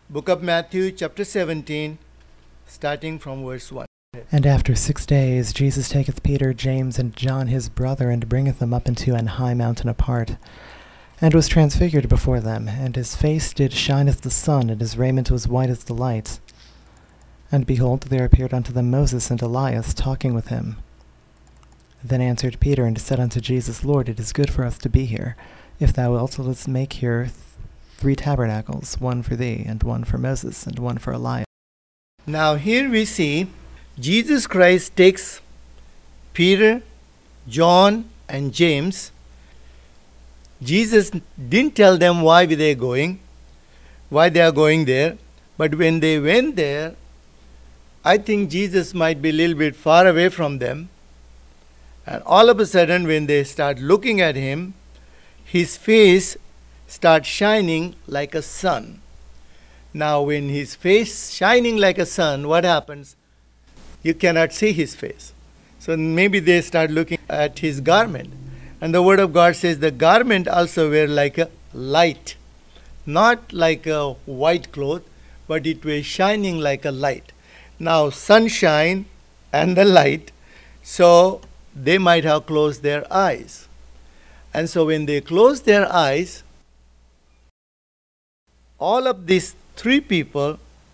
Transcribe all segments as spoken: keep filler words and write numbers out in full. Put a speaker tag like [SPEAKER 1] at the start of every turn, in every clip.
[SPEAKER 1] Book of Matthew, chapter seventeen, starting from verse one.
[SPEAKER 2] And after six days Jesus taketh Peter, James, and John his brother, and bringeth them up into an high mountain apart, and was transfigured before them, and his face did shine as the sun, and his raiment was white as the light. And behold, there appeared unto them Moses and Elias, talking with him. Then answered Peter, and said unto Jesus, Lord, it is good for us to be here. If thou wilt, let us make here th- three tabernacles, one for thee, and one for Moses, and one for Elias.
[SPEAKER 1] Now here we see Jesus Christ takes Peter, John, and James. Jesus didn't tell them why they are going, why they are going there. But when they went there, I think Jesus might be a little bit far away from them. And all of a sudden, when they start looking at him, his face starts shining like a sun. Now, when his face shining like a sun, what happens? You cannot see his face. So maybe they start looking at his garment. And the word of God says the garment also were like a light. Not like a white cloth, but it was shining like a light. Now, sunshine and the light, so they might have closed their eyes. And so when they closed their eyes, all of these three people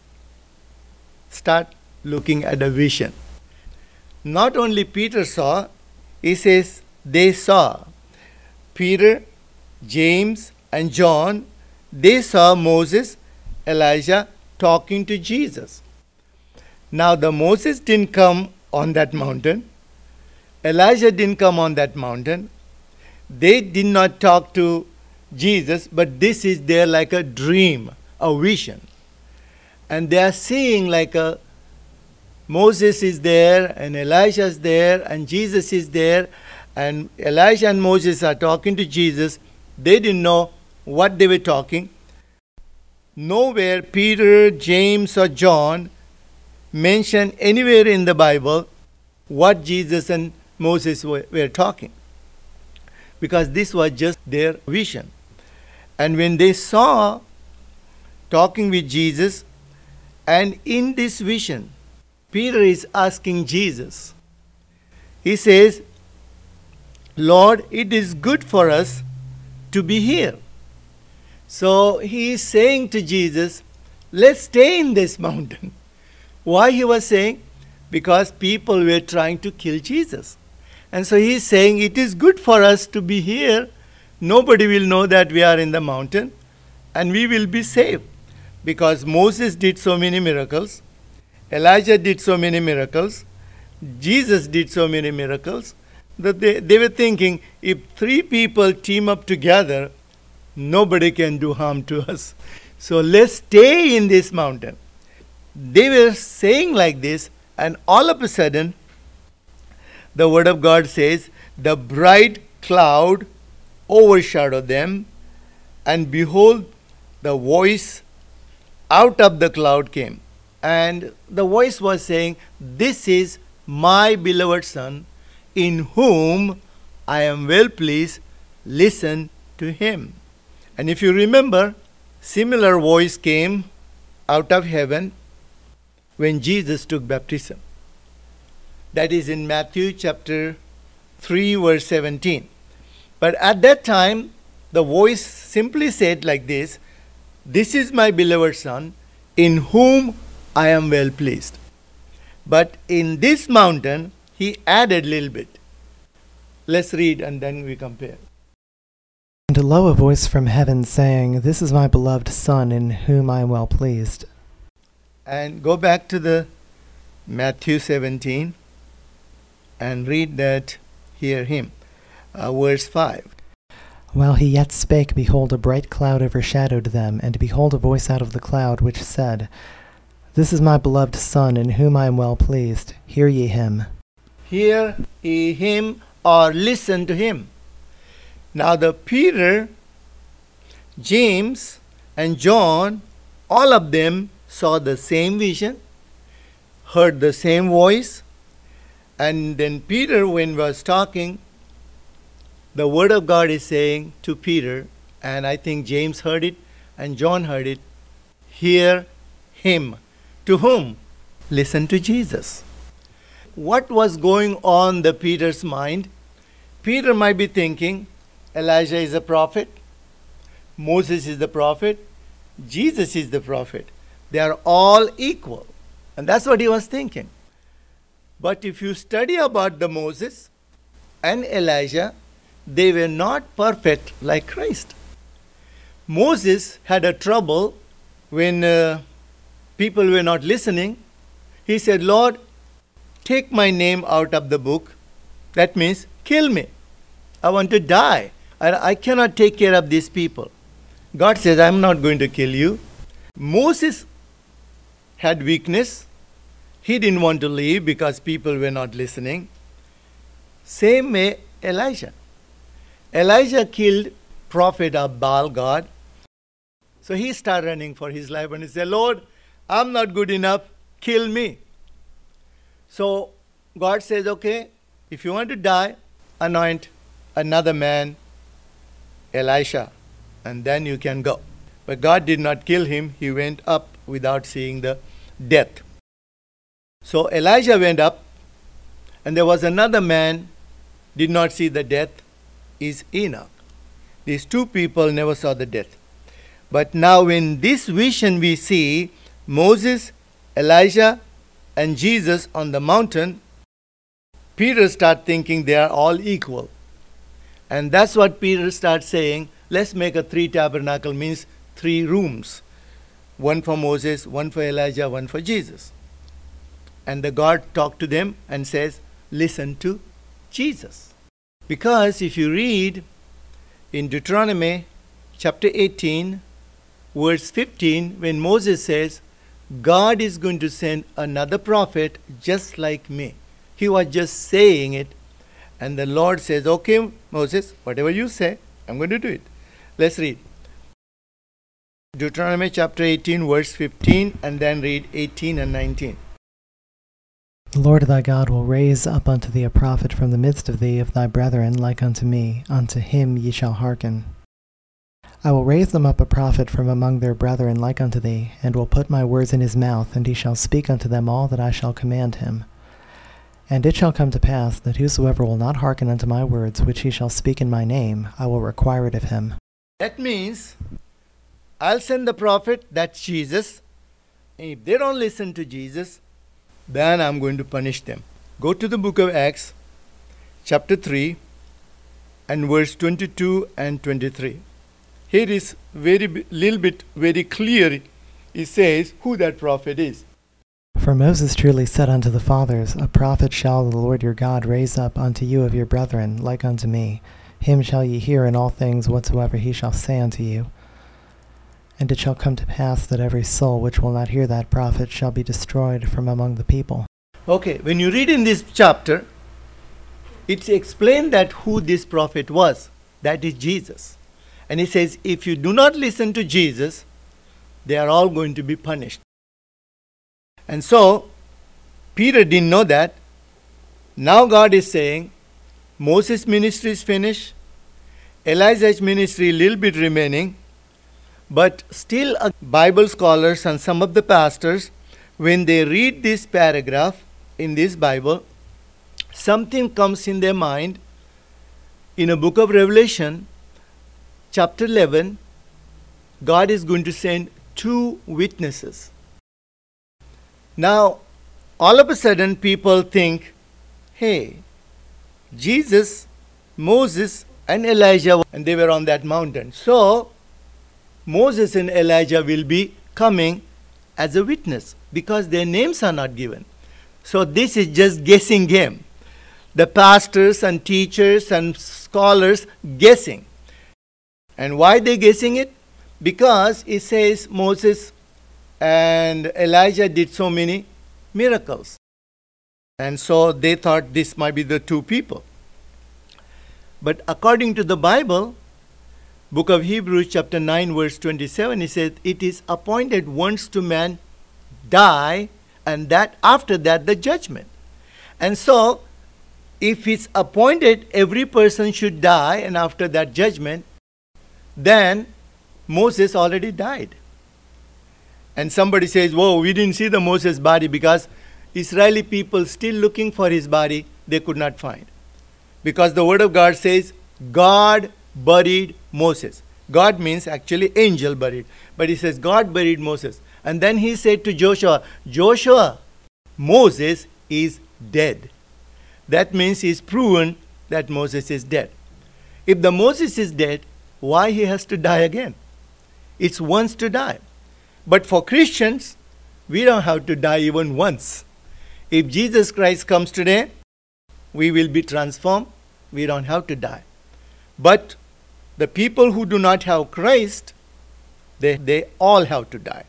[SPEAKER 1] start looking at a vision. Not only Peter saw, he says they saw. Peter, James, and John, they saw Moses, Elijah talking to Jesus. Now the Moses didn't come on that mountain. Elijah didn't come on that mountain. They did not talk to Jesus, but this is there like a dream, a vision. And they are seeing like a Moses is there, and Elijah is there, and Jesus is there, and Elijah and Moses are talking to Jesus. They didn't know what they were talking. Nowhere Peter, James, or John mention anywhere in the Bible what Jesus and Moses were, were talking, because this was just their vision. And when they saw talking with Jesus, and in this vision, Peter is asking Jesus, he says, Lord, it is good for us to be here. So he is saying to Jesus, let's stay in this mountain. Why he was saying? Because people were trying to kill Jesus. And so he is saying, it is good for us to be here. Nobody will know that we are in the mountain, and we will be safe. Because Moses did so many miracles, Elijah did so many miracles, Jesus did so many miracles, that they, they were thinking, if three people team up together, nobody can do harm to us. So let's stay in this mountain. They were saying like this, and all of a sudden, the word of God says, the bright cloud overshadowed them, and behold, the voice out of the cloud came. And the voice was saying, this is my beloved Son, in whom I am well pleased. Listen to him. And if you remember, similar voice came out of heaven when Jesus took baptism. That is in Matthew chapter three, verse seventeen. But at that time, the voice simply said like this, this is my beloved Son, in whom I am well pleased. But in this mountain, he added a little bit. Let's read and then we compare.
[SPEAKER 2] And lo, a voice from heaven saying, this is my beloved Son, in whom I am well pleased.
[SPEAKER 1] And go back to the Matthew seventeen and read that, hear him. Uh, verse five.
[SPEAKER 2] While he yet spake, behold, a bright cloud overshadowed them, and behold, a voice out of the cloud, which said, this is my beloved Son, in whom I am well pleased. Hear ye him.
[SPEAKER 1] Hear ye him, or listen to him. Now the Peter, James, and John, all of them saw the same vision, heard the same voice, and then Peter, when he was talking, the word of God is saying to Peter, and I think James heard it and John heard it, hear him. To whom? Listen to Jesus. What was going on in the Peter's mind? Peter might be thinking, Elijah is a prophet, Moses is the prophet, Jesus is the prophet. They are all equal. And that's what he was thinking. But if you study about the Moses and Elijah, they were not perfect like Christ. Moses had a trouble when uh, people were not listening. He said, Lord, take my name out of the book. That means kill me. I want to die. I, I cannot take care of these people. God says, I'm not going to kill you. Moses had weakness. He didn't want to leave because people were not listening. Same way Elijah. Elijah killed prophet of Baal God. So he started running for his life and he said, Lord, I'm not good enough. Kill me. So God says, okay, if you want to die, anoint another man, Elisha, and then you can go. But God did not kill him. He went up without seeing the death. So Elijah went up, and there was another man, did not see the death, is Enoch. These two people never saw the death. But now in this vision we see Moses, Elijah, and Jesus on the mountain. Peter starts thinking they are all equal. And that's what Peter starts saying, let's make a three tabernacle, means three rooms. One for Moses, one for Elijah, one for Jesus. And the God talked to them and says, listen to Jesus. Because if you read in Deuteronomy chapter eighteen, verse fifteen, when Moses says, God is going to send another prophet just like me. He was just saying it. And the Lord says, okay, Moses, whatever you say, I'm going to do it. Let's read. Deuteronomy chapter eighteen, verse fifteen, and then read eighteen and nineteen.
[SPEAKER 2] The Lord thy God will raise up unto thee a prophet from the midst of thee of thy brethren like unto me. Unto him ye shall hearken. I will raise them up a prophet from among their brethren like unto thee, and will put my words in his mouth, and he shall speak unto them all that I shall command him. And it shall come to pass that whosoever will not hearken unto my words which he shall speak in my name, I will require it of him.
[SPEAKER 1] That means, I'll send the prophet, that's Jesus. If they don't listen to Jesus, then I'm going to punish them. Go to the book of Acts, chapter three, and verse twenty-two and twenty-three. Here is very little bit very clear. It says who that prophet is.
[SPEAKER 2] For Moses truly said unto the fathers, A prophet shall the Lord your God raise up unto you of your brethren, like unto me. Him shall ye hear in all things whatsoever he shall say unto you. And it shall come to pass that every soul which will not hear that prophet shall be destroyed from among the people.
[SPEAKER 1] Okay, when you read in this chapter, it's explained that who this prophet was. That is Jesus. And he says, if you do not listen to Jesus, they are all going to be punished. And so, Peter didn't know that. Now God is saying, Moses' ministry is finished. Elijah's ministry a little bit remaining. But still, uh, Bible scholars and some of the pastors, when they read this paragraph in this Bible, something comes in their mind. In a book of Revelation, chapter eleven, God is going to send two witnesses. Now, all of a sudden, people think, hey, Jesus, Moses, and Elijah, and they were on that mountain. So, Moses and Elijah will be coming as a witness because their names are not given. So this is just guessing game. The pastors and teachers and scholars guessing. And why they guessing it? Because it says Moses and Elijah did so many miracles. And so they thought this might be the two people. But according to the Bible, book of Hebrews chapter nine verse twenty-seven, it says, it is appointed once to man die, and that after that the judgment. And so, if it's appointed every person should die and after that judgment, then Moses already died. and somebody says, whoa, we didn't see the Moses body, because Israeli people still looking for his body, they could not find. Because the word of God says, God buried Moses. God means actually angel buried. But he says, God buried Moses. And then he said to Joshua, Joshua, Moses is dead. That means he's proven that Moses is dead. If the Moses is dead, why he has to die again? It's once to die. But for Christians, we don't have to die even once. If Jesus Christ comes today, we will be transformed. We don't have to die. But the people who do not have Christ, they, they all have to die.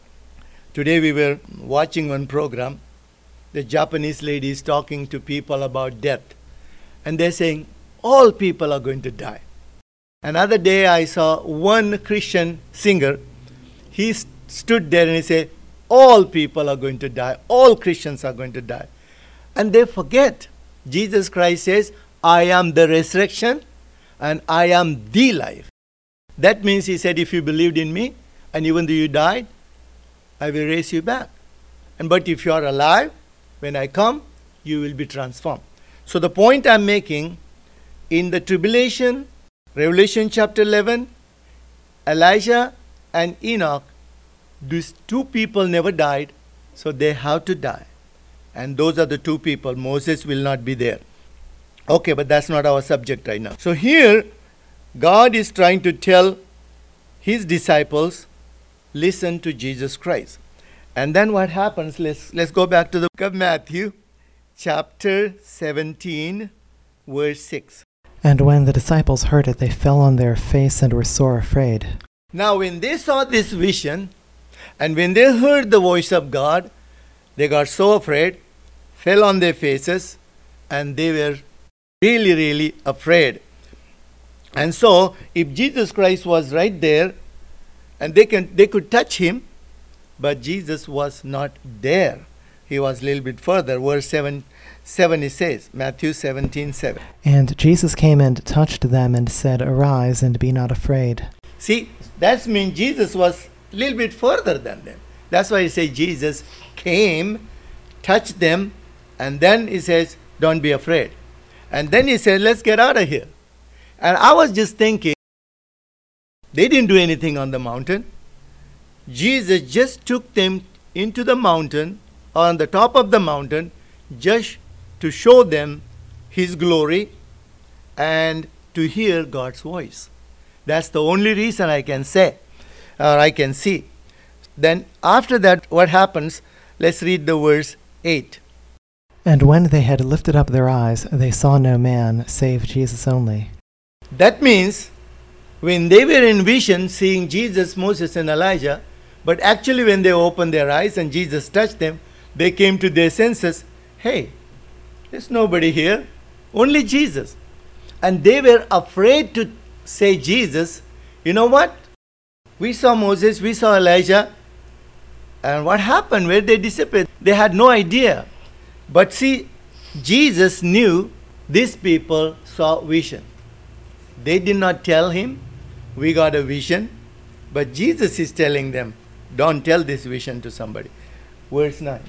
[SPEAKER 1] Today we were watching one program. The Japanese lady is talking to people about death. And they're saying, all people are going to die. Another day I saw one Christian singer. He st- stood there and he said, all people are going to die. All Christians are going to die. And they forget. Jesus Christ says, I am the resurrection and I am the life. That means he said, if you believed in me and even though you died, I will raise you back. And but if you are alive, when I come, you will be transformed. So the point I'm making, in the tribulation, Revelation chapter eleven, Elijah and Enoch, these two people never died, so they have to die. And those are the two people. Moses will not be there. Okay, but that's not our subject right now. So here, God is trying to tell his disciples, listen to Jesus Christ. And then what happens, let's, let's go back to the book of Matthew, chapter seventeen, verse six.
[SPEAKER 2] And when the disciples heard it, they fell on their face and were sore afraid.
[SPEAKER 1] Now when they saw this vision, and when they heard the voice of God, they got so afraid, fell on their faces, and they were really, really afraid. And so, if Jesus Christ was right there, and they can, they could touch him, but Jesus was not there. He was a little bit further. Verse seven, seven it says, Matthew seventeen, seven.
[SPEAKER 2] And Jesus came and touched them and said, Arise and be not afraid.
[SPEAKER 1] See, that means Jesus was a little bit further than them. That's why he says Jesus came, touched them, and then he says, don't be afraid. And then he said, let's get out of here. And I was just thinking, they didn't do anything on the mountain. Jesus just took them into the mountain, on the top of the mountain, just to show them his glory and to hear God's voice. That's the only reason I can say, or I can see. Then after that, what happens? Let's read the verse eight.
[SPEAKER 2] And when they had lifted up their eyes, they saw no man, save Jesus only.
[SPEAKER 1] That means, when they were in vision, seeing Jesus, Moses, and Elijah, but actually when they opened their eyes and Jesus touched them, they came to their senses, hey, there's nobody here, only Jesus. And they were afraid to say Jesus. You know what? We saw Moses, we saw Elijah, and what happened? Where they disappeared? They had no idea. But see, Jesus knew these people saw vision. They did not tell him, we got a vision, but Jesus is telling them, don't tell this vision to somebody. Verse nine.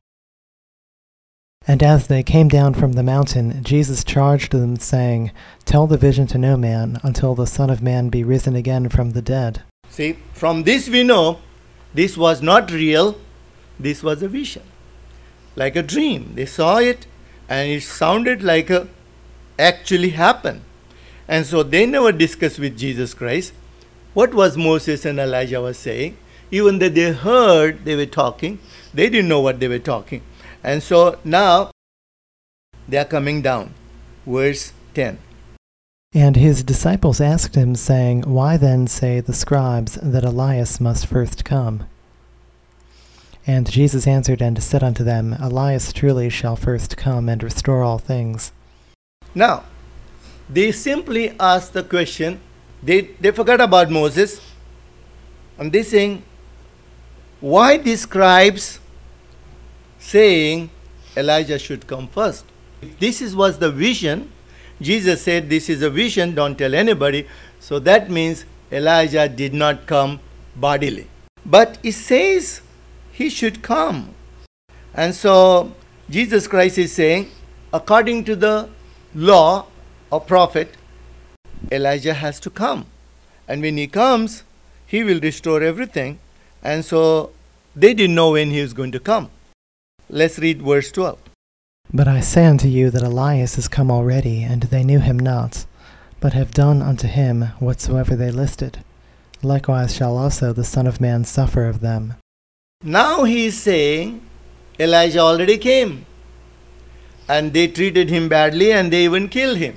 [SPEAKER 2] And as they came down from the mountain, Jesus charged them, saying, Tell the vision to no man, until the Son of Man be risen again from the dead.
[SPEAKER 1] See, from this we know, this was not real, this was a vision. Like a dream. They saw it, and it sounded like a actually happened. And so they never discussed with Jesus Christ what was Moses and Elijah was saying. Even though they heard they were talking, they didn't know what they were talking. And so now they are coming down. Verse ten.
[SPEAKER 2] And his disciples asked him, saying, Why then say the scribes that Elias must first come? And Jesus answered and said unto them, Elias truly shall first come and restore all things.
[SPEAKER 1] Now, they simply asked the question, they, they forgot about Moses, and they saying, why the scribes saying Elijah should come first? If this is, was the vision, Jesus said this is a vision, don't tell anybody, so that means Elijah did not come bodily. But it says he should come. And so Jesus Christ is saying, according to the law or prophet, Elijah has to come. And when he comes, he will restore everything. And so they didn't know when he was going to come. Let's read verse twelve.
[SPEAKER 2] But I say unto you that Elias is come already, and they knew him not, but have done unto him whatsoever they listed. Likewise shall also the Son of Man suffer of them.
[SPEAKER 1] Now he is saying, Elijah already came. And they treated him badly and they even killed him.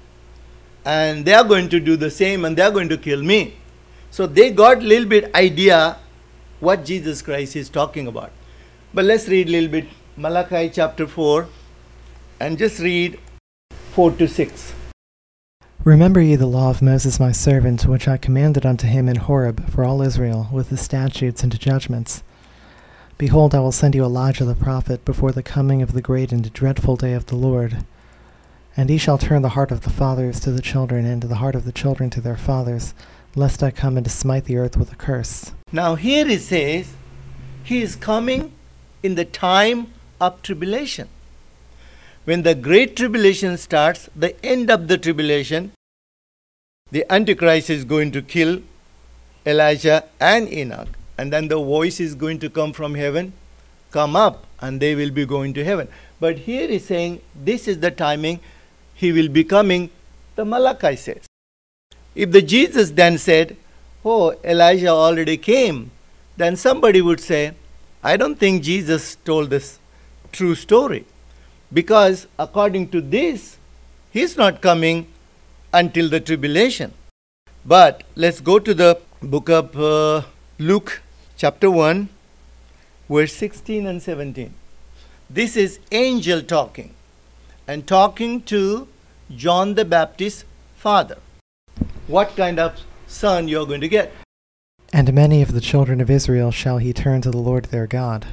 [SPEAKER 1] And they are going to do the same and they are going to kill me. So they got a little bit idea what Jesus Christ is talking about. But let's read a little bit Malachi chapter four and just read four to six.
[SPEAKER 2] Remember ye the law of Moses my servant, which I commanded unto him in Horeb for all Israel, with the statutes and judgments. Behold, I will send you Elijah the prophet before the coming of the great and dreadful day of the Lord. And he shall turn the heart of the fathers to the children, and the heart of the children to their fathers, lest I come and to smite the earth with a curse.
[SPEAKER 1] Now here it says, he is coming in the time of tribulation. When the great tribulation starts, the end of the tribulation, the Antichrist is going to kill Elijah and Enoch. And then the voice is going to come from heaven, come up, and they will be going to heaven. But here he's saying, this is the timing he will be coming, the Malachi says. If the Jesus then said, oh, Elijah already came, then somebody would say, I don't think Jesus told this true story. Because according to this, he's not coming until the tribulation. But let's go to the book of uh, Luke chapter one, verse sixteen and seventeen. This is angel talking, and talking to John the Baptist's father. What kind of son you're going to get?
[SPEAKER 2] And many of the children of Israel shall he turn to the Lord their God.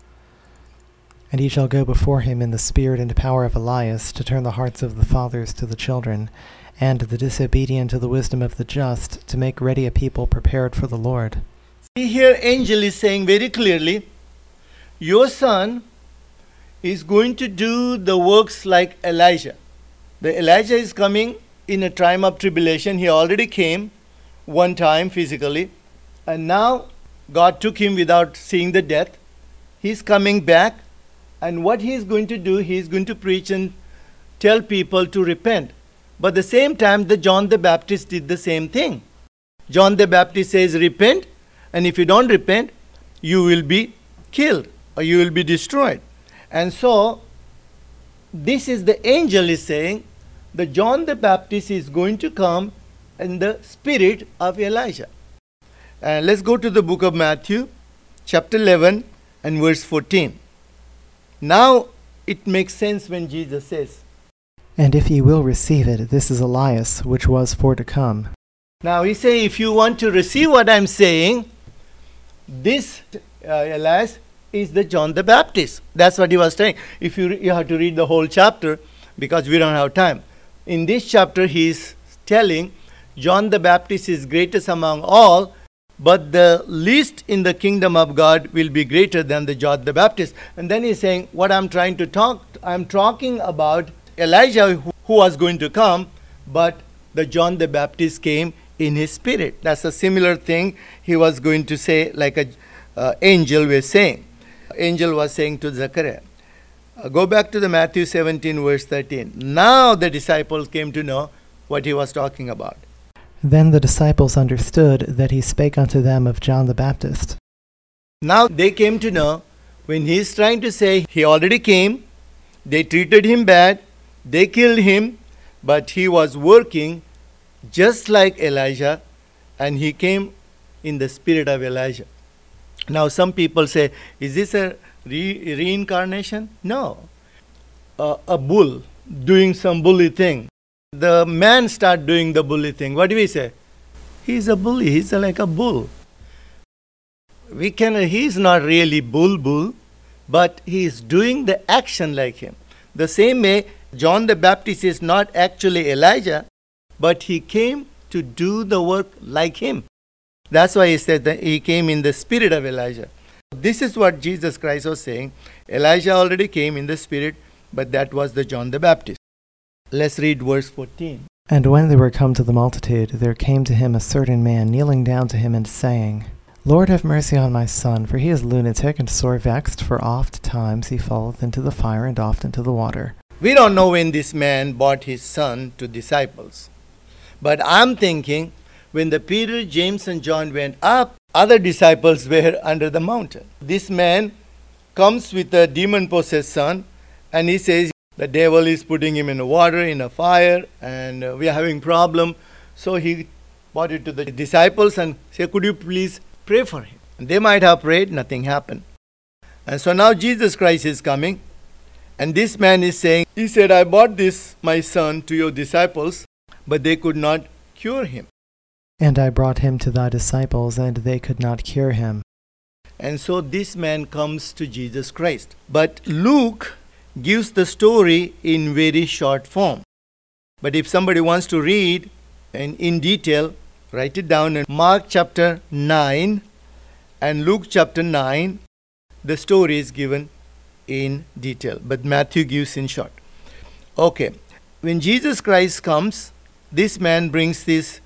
[SPEAKER 2] And he shall go before him in the spirit and power of Elias, to turn the hearts of the fathers to the children, and the disobedient to the wisdom of the just, to make ready a people prepared for the Lord.
[SPEAKER 1] See, here angel is saying very clearly, your son is going to do the works like Elijah. The Elijah is coming in a time of tribulation. He already came one time physically, and now God took him without seeing the death. He's coming back, and what he is going to do, he is going to preach and tell people to repent. But at the same time, the John the Baptist did the same thing. John the Baptist says, repent, and if you don't repent, you will be killed or you will be destroyed. And so, this is the angel is saying, that John the Baptist is going to come in the spirit of Elijah. And let's go to the book of Matthew, chapter eleven and verse fourteen. Now it makes sense when Jesus says,
[SPEAKER 2] And if ye will receive it, this is Elias, which was for to come.
[SPEAKER 1] Now he say, if you want to receive what I'm saying, this uh, Elias is the John the Baptist. That's what he was saying. If you, re- you have to read the whole chapter, because we don't have time. In this chapter, he is telling John the Baptist is greatest among all, but the least in the kingdom of God will be greater than the John the Baptist. And then he's saying, what I'm trying to talk, I'm talking about Elijah who, who was going to come, but the John the Baptist came in his spirit. That's a similar thing he was going to say, like an uh, angel was saying. Angel was saying to Zechariah. Uh, go back to the Matthew seventeen, verse thirteen. Now the disciples came to know what he was talking about.
[SPEAKER 2] Then the disciples understood that he spake unto them of John the Baptist.
[SPEAKER 1] Now they came to know when he is trying to say he already came, they treated him bad, they killed him, but he was working just like Elijah, and he came in the spirit of Elijah. Now some people say, is this a re- reincarnation? No. Uh, a bull doing some bully thing. The man start doing the bully thing. What do we say? He's a bully. He's a, like a bull. We can. He's not really bull bull, but he is doing the action like him. The same way, John the Baptist is not actually Elijah, but he came to do the work like him. That's why he said that he came in the spirit of Elijah. This is what Jesus Christ was saying. Elijah already came in the spirit, but that was the John the Baptist. Let's read verse fourteen.
[SPEAKER 2] And when they were come to the multitude, there came to him a certain man, kneeling down to him and saying, Lord, have mercy on my son, for he is lunatic and sore vexed, for oft times he falleth into the fire and oft into the water.
[SPEAKER 1] We don't know when this man brought his son to disciples. But I'm thinking when the Peter, James, and John went up, other disciples were under the mountain. This man comes with a demon-possessed son, and he says the devil is putting him in the water, in a fire, and uh, we are having problem. So he brought it to the disciples and said, could you please pray for him? And they might have prayed, nothing happened. And so now Jesus Christ is coming, and this man is saying, he said, I brought this, my son, to your disciples, but they could not cure him.
[SPEAKER 2] And I brought him to thy disciples, and they could not cure him.
[SPEAKER 1] And so this man comes to Jesus Christ. But Luke gives the story in very short form. But if somebody wants to read and in detail, write it down in Mark chapter nine and Luke chapter nine. The story is given in detail, but Matthew gives in short. Okay, when Jesus Christ comes, this man brings this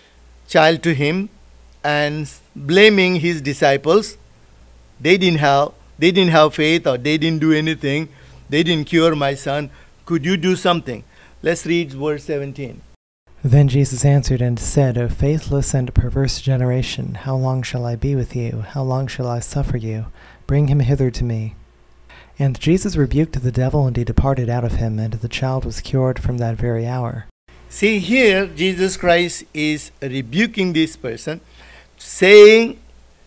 [SPEAKER 1] child to him and blaming his disciples. They didn't have they didn't have faith, or they didn't do anything. They didn't cure my son. Could you do something? Let's read verse seventeen.
[SPEAKER 2] Then Jesus answered and said, O faithless and perverse generation, how long shall I be with you? How long shall I suffer you? Bring him hither to me. And Jesus rebuked the devil, and he departed out of him, and the child was cured from that very hour.
[SPEAKER 1] See, here Jesus Christ is rebuking this person, saying,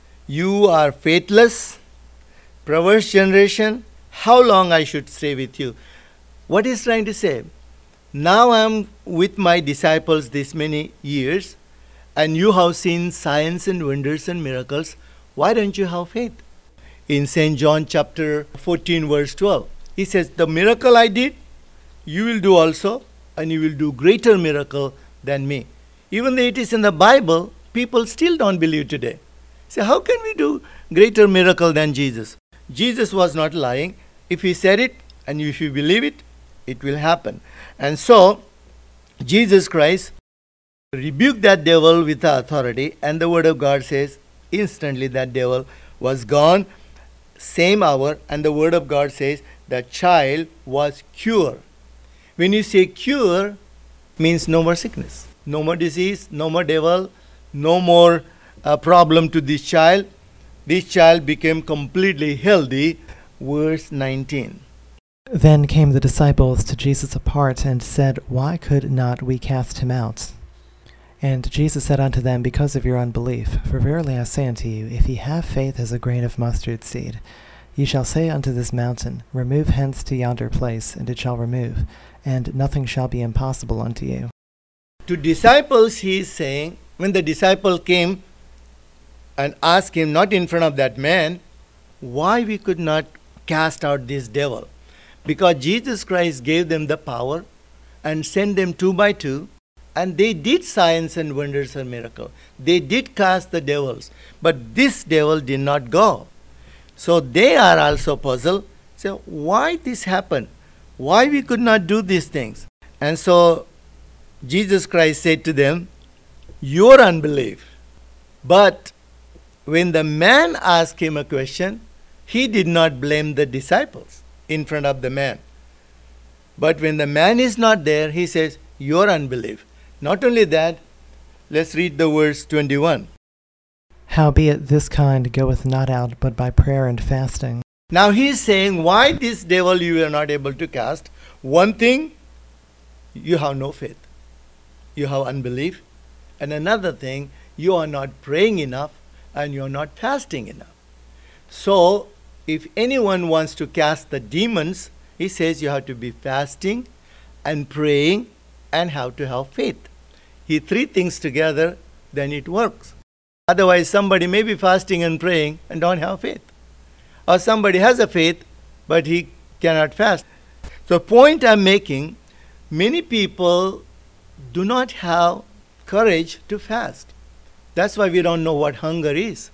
[SPEAKER 1] you are faithless, perverse generation, how long I should stay with you? What is trying to say? Now I am with my disciples this many years, and you have seen signs and wonders and miracles. Why don't you have faith? In Saint John chapter fourteen verse twelve, he says, the miracle I did, you will do also, and you will do greater miracle than me. Even though it is in the Bible, people still don't believe today. Say, how can we do greater miracle than Jesus? Jesus was not lying. If he said it, and if you believe it, it will happen. And so, Jesus Christ rebuked that devil with authority, and the word of God says, instantly that devil was gone, same hour, and the word of God says, the child was cured. When you say cure, means no more sickness, no more disease, no more devil, no more uh, problem to this child. This child became completely healthy. Verse nineteen.
[SPEAKER 2] Then came the disciples to Jesus apart, and said, Why could not we cast him out? And Jesus said unto them, Because of your unbelief. For verily I say unto you, if ye have faith as a grain of mustard seed, ye shall say unto this mountain, Remove hence to yonder place, and it shall remove, and nothing shall be impossible unto you.
[SPEAKER 1] To disciples he is saying, when the disciple came and asked him, not in front of that man, why we could not cast out this devil. Because Jesus Christ gave them the power and sent them two by two, and they did signs and wonders and miracles. They did cast the devils, but this devil did not go. So they are also puzzled. So why this happened? Why we could not do these things? And so Jesus Christ said to them, your unbelief. But when the man asked him a question, he did not blame the disciples in front of the man. But when the man is not there, he says, your unbelief. Not only that, let's read the verse twenty-one.
[SPEAKER 2] Howbeit this kind goeth not out but by prayer and fasting.
[SPEAKER 1] Now he is saying, why this devil you are not able to cast? One thing, you have no faith. You have unbelief. And another thing, you are not praying enough and you are not fasting enough. So, if anyone wants to cast the demons, he says you have to be fasting and praying and have to have faith. He three things together, then it works. Otherwise, somebody may be fasting and praying and don't have faith. Or somebody has a faith, but he cannot fast. So, point I'm making, many people do not have courage to fast. That's why we don't know what hunger is.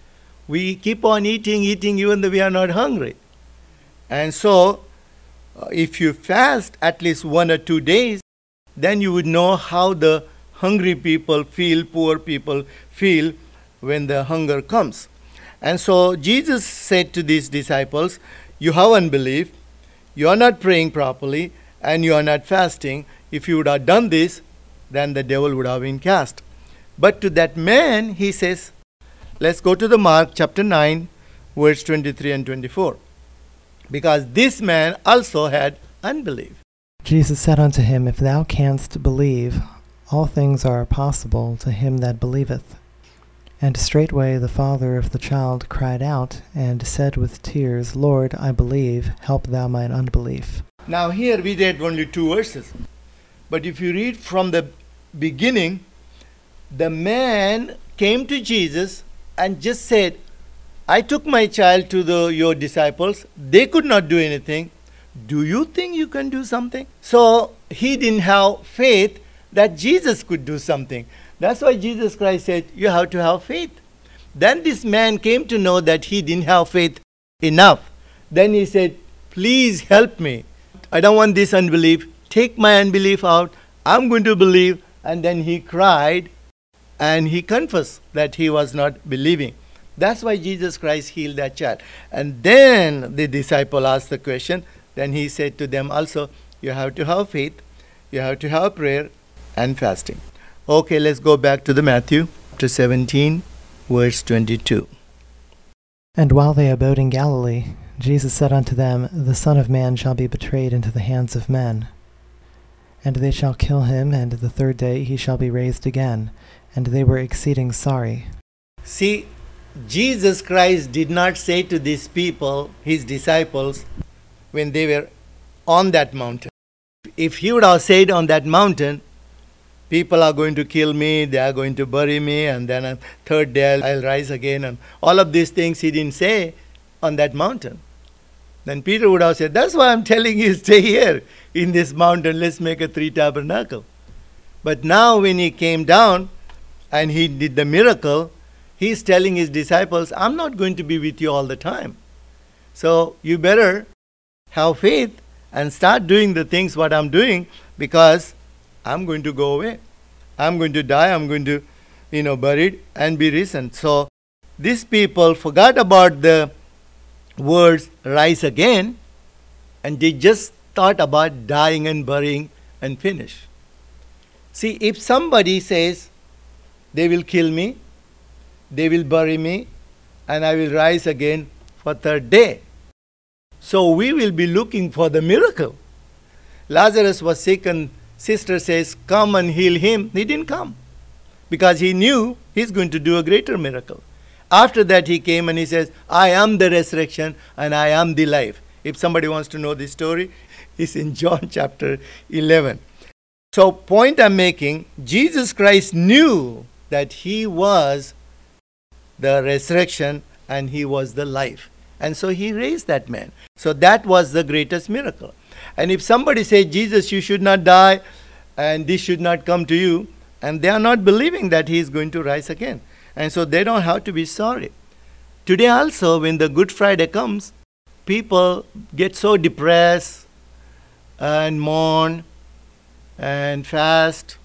[SPEAKER 1] We keep on eating, eating, even though we are not hungry. And so, uh, if you fast at least one or two days, then you would know how the hungry people feel, poor people feel when the hunger comes. And so Jesus said to these disciples, you have unbelief, you are not praying properly, and you are not fasting. If you would have done this, then the devil would have been cast. But to that man, he says, let's go to the Mark chapter nine, verse twenty-three and twenty-four. Because this man also had unbelief.
[SPEAKER 2] Jesus said unto him, If thou canst believe, all things are possible to him that believeth. And straightway the father of the child cried out, and said with tears, Lord, I believe, help thou mine unbelief.
[SPEAKER 1] Now here we read only two verses. But if you read from the beginning, the man came to Jesus and just said, I took my child to the your disciples. They could not do anything. Do you think you can do something? So he didn't have faith that Jesus could do something. That's why Jesus Christ said, you have to have faith. Then this man came to know that he didn't have faith enough. Then he said, please help me. I don't want this unbelief. Take my unbelief out. I'm going to believe. And then he cried and he confessed that he was not believing. That's why Jesus Christ healed that child. And then the disciple asked the question. Then he said to them also, you have to have faith, you have to have prayer and fasting. Okay, let's go back to the Matthew chapter seventeen, verse twenty-two.
[SPEAKER 2] And while they abode in Galilee, Jesus said unto them, The Son of Man shall be betrayed into the hands of men. And they shall kill him, and the third day he shall be raised again. And they were exceeding sorry.
[SPEAKER 1] See, Jesus Christ did not say to these people, his disciples, when they were on that mountain. If he would have said on that mountain, people are going to kill me, they are going to bury me, and then a third day I'll rise again, and all of these things he didn't say on that mountain. Then Peter would have said, that's why I'm telling you, stay here in this mountain, let's make a three tabernacle. But now when he came down and he did the miracle, he's telling his disciples, I'm not going to be with you all the time. So you better have faith and start doing the things what I'm doing, because I'm going to go away. I'm going to die. I'm going to, you know, buried and be risen. So these people forgot about the words rise again, and they just thought about dying and burying and finish. See, if somebody says they will kill me, they will bury me, and I will rise again for third day. So we will be looking for the miracle. Lazarus was sick and sister says, come and heal him. He didn't come because he knew he's going to do a greater miracle. After that he came and he says, I am the resurrection and I am the life. If somebody wants to know this story, it's in John chapter eleven. So point I'm making, Jesus Christ knew that he was the resurrection and he was the life. And so he raised that man. So that was the greatest miracle. And if somebody says, Jesus, you should not die and this should not come to you, and they are not believing that he is going to rise again. And so they don't have to be sorry. Today also, when the Good Friday comes, people get so depressed and mourn and fast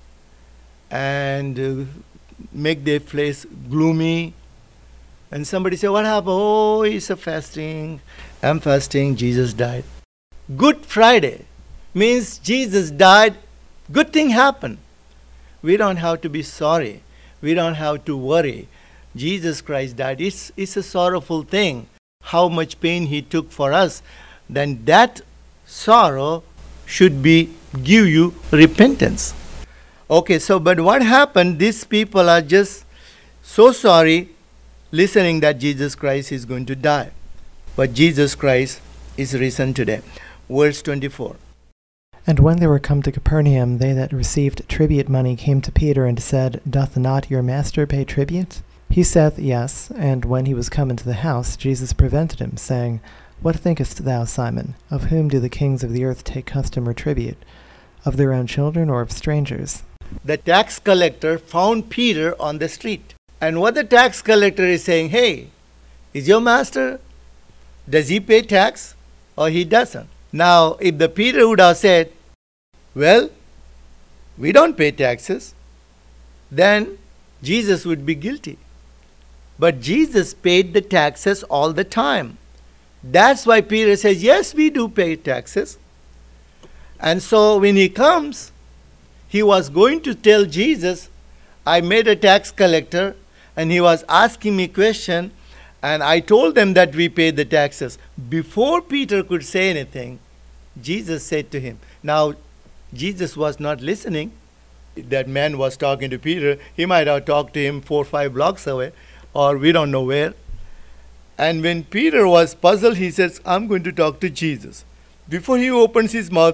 [SPEAKER 1] and uh, make their face gloomy. And somebody say, what happened? Oh, it's a fasting. I'm fasting. Jesus died. Good Friday means Jesus died. Good thing happened. We don't have to be sorry. We don't have to worry. Jesus Christ died. It's, it's a sorrowful thing. How much pain he took for us. Then that sorrow should be give you repentance. Okay, so but what happened? These people are just so sorry listening that Jesus Christ is going to die. But Jesus Christ is risen today. Verse twenty-four.
[SPEAKER 2] And when they were come to Capernaum, they that received tribute money came to Peter and said, Doth not your master pay tribute? He saith, Yes. And when he was come into the house, Jesus prevented him, saying, What thinkest thou, Simon? Of whom do the kings of the earth take custom or tribute? Of their own children or of strangers?
[SPEAKER 1] The tax collector found Peter on the street. And what the tax collector is saying, hey, is your master, does he pay tax or he doesn't? Now, if the Peter would have said, well, we don't pay taxes, then Jesus would be guilty. But Jesus paid the taxes all the time. That's why Peter says, yes, we do pay taxes. And so when he comes, he was going to tell Jesus, I made a tax collector and he was asking me question and I told them that we pay the taxes. Before Peter could say anything, Jesus said to him. Now, Jesus was not listening. That man was talking to Peter. He might have talked to him four or five blocks away, or we don't know where. And when Peter was puzzled, he says, I'm going to talk to Jesus. Before he opens his mouth,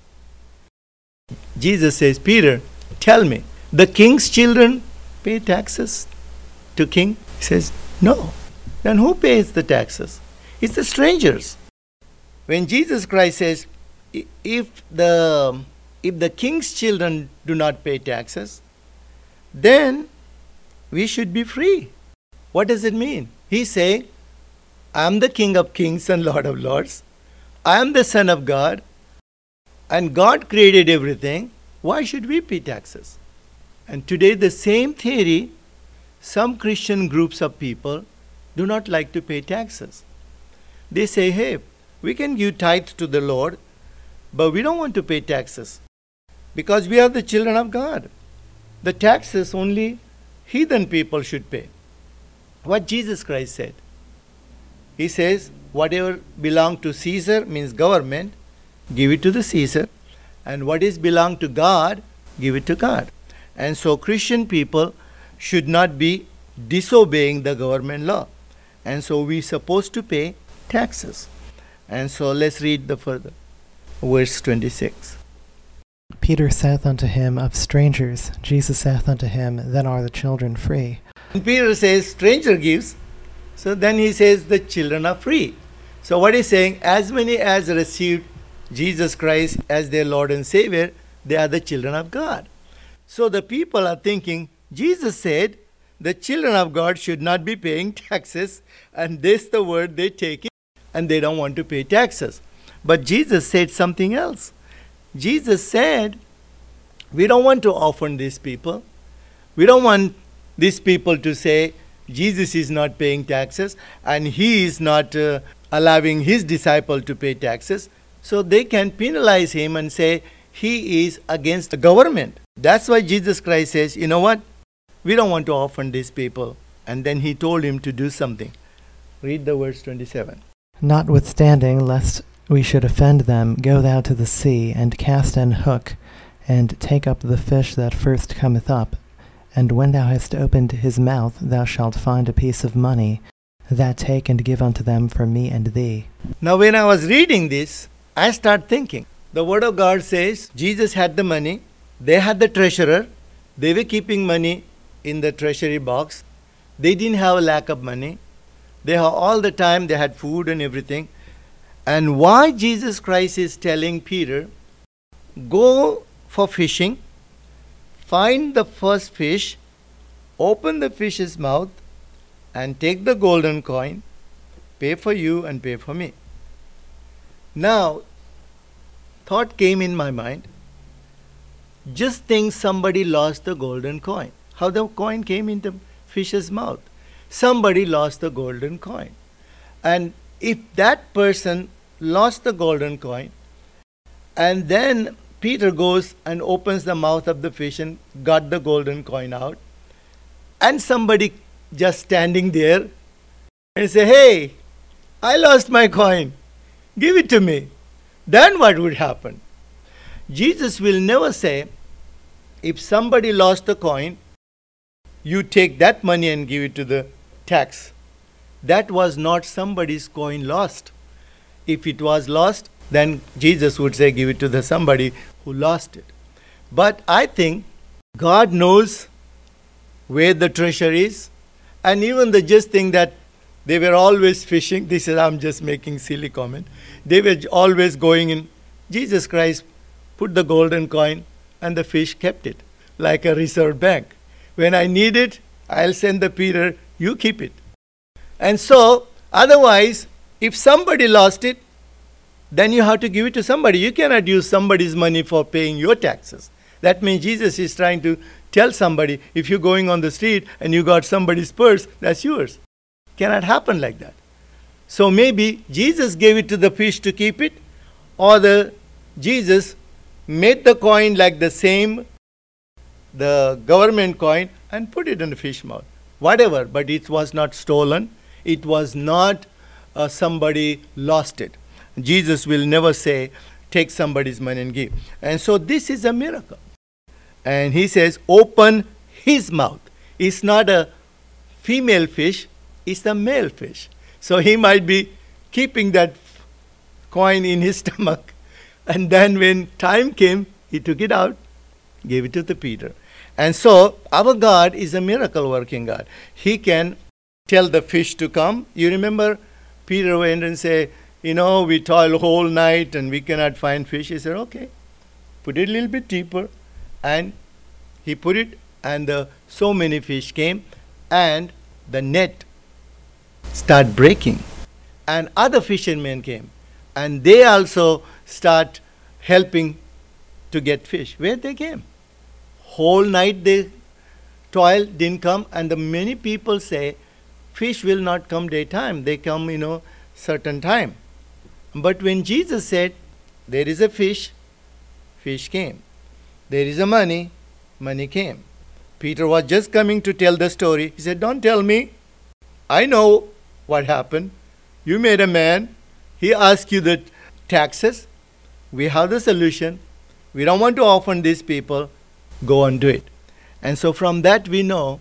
[SPEAKER 1] Jesus says, Peter, tell me, the king's children pay taxes to king? He says, no. Then who pays the taxes? It's the strangers. When Jesus Christ says, if the, if the king's children do not pay taxes, then we should be free. What does it mean? He's saying, I am the King of kings and Lord of lords. I am the Son of God. And God created everything. Why should we pay taxes? And today the same theory, some Christian groups of people do not like to pay taxes. They say, hey, we can give tithe to the Lord, but we don't want to pay taxes because we are the children of God. The taxes only heathen people should pay. What Jesus Christ said. He says, whatever belongs to Caesar, means government, give it to the Caesar. And what is belong to God, give it to God. And so Christian people should not be disobeying the government law. And so we're supposed to pay taxes. And so let's read the further. Verse twenty-six.
[SPEAKER 2] Peter saith unto him, Of strangers. Jesus saith unto him, Then are the children free.
[SPEAKER 1] And Peter says, stranger gives. So then he says, the children are free. So what he's saying, as many as received Jesus Christ as their Lord and Savior, they are the children of God. So the people are thinking, Jesus said, the children of God should not be paying taxes, and this the word they take it, and they don't want to pay taxes. But Jesus said something else. Jesus said, we don't want to offend these people. We don't want these people to say, Jesus is not paying taxes, and he is not uh, allowing his disciple to pay taxes. So they can penalize him and say, he is against the government. That's why Jesus Christ says, you know what? We don't want to offend these people. And then he told him to do something. Read the verse twenty-seven.
[SPEAKER 2] Notwithstanding, lest we should offend them, go thou to the sea, and cast an hook, and take up the fish that first cometh up. And when thou hast opened his mouth, thou shalt find a piece of money. That take and give unto them for me and thee.
[SPEAKER 1] Now when I was reading this, I start thinking. The word of God says, Jesus had the money. They had the treasurer. They were keeping money in the treasury box. They didn't have a lack of money. They have all the time, they had food and everything. And why Jesus Christ is telling Peter, go for fishing, find the first fish, open the fish's mouth, and take the golden coin, pay for you and pay for me. Now, thought came in my mind, just think somebody lost the golden coin. How the coin came in the fish's mouth. Somebody lost the golden coin. And if that person lost the golden coin, and then Peter goes and opens the mouth of the fish and got the golden coin out, and somebody just standing there and say, hey, I lost my coin, give it to me. Then what would happen? Jesus will never say, if somebody lost the coin, you take that money and give it to the tax. That was not somebody's coin lost. If it was lost, then Jesus would say, give it to the somebody who lost it. But I think God knows where the treasure is. And even the just thing that they were always fishing, this is, I'm just making silly comment. They were always going in. Jesus Christ put the golden coin and the fish kept it like a reserve bank. When I need it, I'll send the Peter, you keep it. And so, otherwise, if somebody lost it, then you have to give it to somebody. You cannot use somebody's money for paying your taxes. That means Jesus is trying to tell somebody, if you're going on the street and you got somebody's purse, that's yours. Cannot happen like that. So maybe Jesus gave it to the fish to keep it, or the Jesus made the coin like the same, the government coin, and put it in the fish mouth. Whatever, but it was not stolen. It was not uh, somebody lost it. Jesus will never say, take somebody's money and give. And so this is a miracle. And he says, open his mouth. It's not a female fish, it's a male fish. So he might be keeping that coin in his stomach. And then when time came, he took it out, gave it to the Peter. And so our God is a miracle working God. He can tell the fish to come. You remember Peter went and said, you know, we toil whole night and we cannot find fish. He said, okay, put it a little bit deeper. And he put it, and the, so many fish came, and the net started breaking. And other fishermen came, and they also start helping to get fish. Where they came? Whole night they toiled, didn't come, and the many people say, fish will not come daytime. They come, you know, certain time. But when Jesus said, there is a fish, fish came. There is a money, money came. Peter was just coming to tell the story. He said, don't tell me. I know what happened. You made a man. He asked you the taxes. We have the solution. We don't want to offend these people. Go and do it. And so from that we know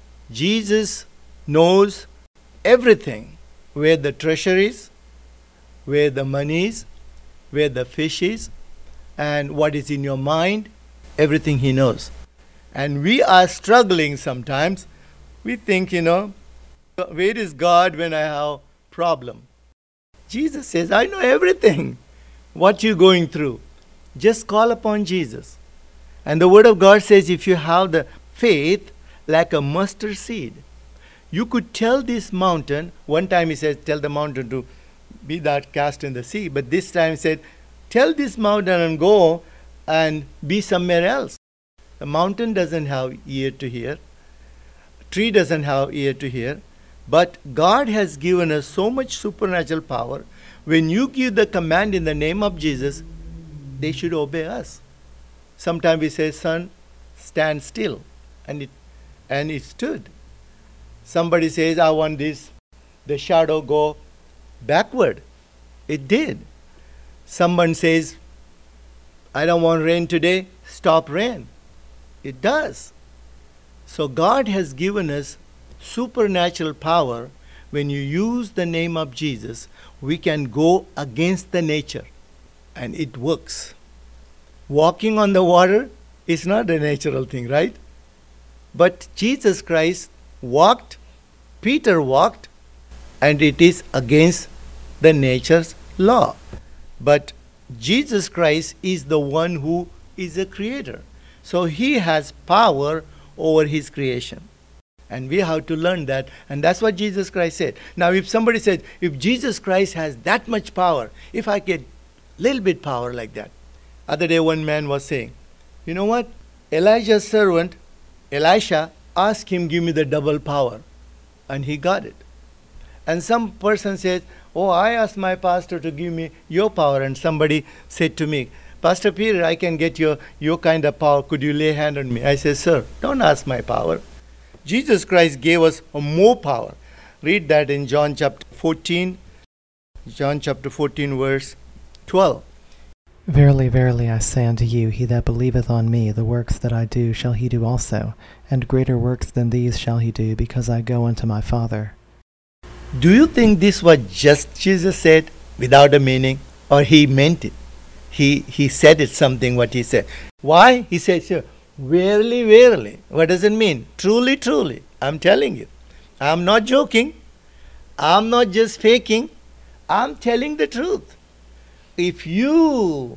[SPEAKER 1] Jesus knows everything, where the treasure is, where the money is, where the fish is, and what is in your mind. Everything he knows. And we are struggling sometimes. We think, you know, where is God when I have problem? Jesus says, I know everything. What you're going through. Just call upon Jesus. And the word of God says, if you have the faith like a mustard seed, you could tell this mountain. One time he says, tell the mountain to be that cast in the sea. But this time he said, tell this mountain and go and be somewhere else. The mountain doesn't have ear to hear. Tree doesn't have ear to hear. But God has given us so much supernatural power. When you give the command in the name of Jesus, they should obey us. Sometimes we say, son, stand still. And it, and it stood. Somebody says, I want this. The shadow go backward. It did. Someone says, I don't want rain today. Stop rain. It does. So God has given us supernatural power. When you use the name of Jesus, we can go against the nature. And it works. Walking on the water is not a natural thing, right? But Jesus Christ walked, Peter walked, and it is against the nature's law. But Jesus Christ is the one who is a creator. So he has power over his creation. And we have to learn that. And that's what Jesus Christ said. Now if somebody says, if Jesus Christ has that much power, if I get a little bit power like that. Other day one man was saying, you know what? Elijah's servant, Elisha, asked him, give me the double power. And he got it. And some person says, oh, I asked my pastor to give me your power. And somebody said to me, Pastor Peter, I can get your, your kind of power. Could you lay hand on me? I said, sir, don't ask my power. Jesus Christ gave us more power. Read that in John chapter fourteen. John chapter fourteen, verse twelve.
[SPEAKER 2] Verily, verily, I say unto you, he that believeth on me, the works that I do shall he do also, and greater works than these shall he do, because I go unto my Father.
[SPEAKER 1] Do you think this was just Jesus said without a meaning, or he meant it? He he said it something what he said. Why? He said, sir, verily, verily. What does it mean? Truly, truly. I'm telling you. I'm not joking. I'm not just faking. I'm telling the truth. If you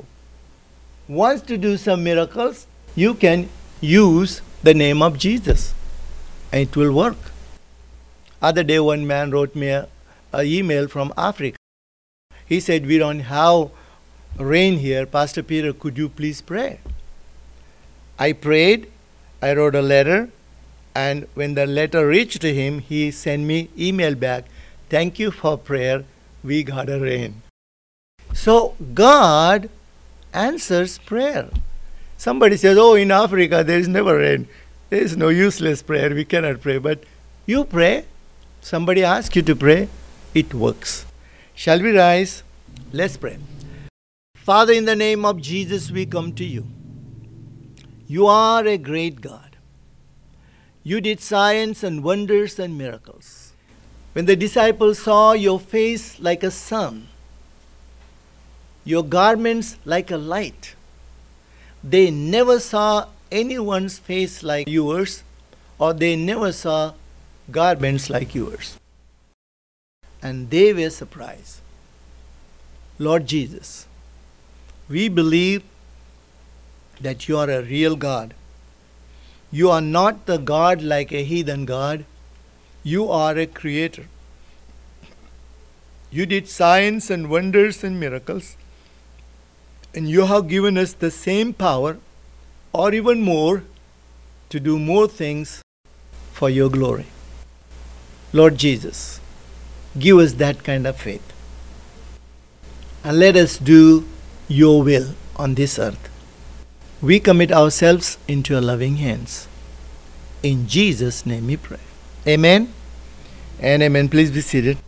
[SPEAKER 1] want to do some miracles, you can use the name of Jesus. and it will work. Other day one man wrote me a, a email from Africa. He said, we don't have rain here. Pastor Peter, could you please pray? I prayed. I wrote a letter. And when the letter reached to him, he sent me email back. Thank you for prayer. We got a rain. So God answers prayer. Somebody says, oh, in Africa there is never rain. There is no useless prayer. We cannot pray. But you pray. Somebody asks you to pray. It works. Shall we rise? Let's pray. Father, in the name of Jesus, we come to you. You are a great God. You did signs and wonders and miracles. When the disciples saw your face like a sun, your garments like a light, they never saw anyone's face like yours, or they never saw garments like yours. And they were surprised. Lord Jesus, we believe that you are a real God. You are not the God like a heathen God. You are a creator. You did signs and wonders and miracles. And you have given us the same power, or even more, to do more things for your glory. Lord Jesus, give us that kind of faith. And let us do your will on this earth. We commit ourselves into your loving hands. In Jesus' name we pray. Amen and amen. Please be seated.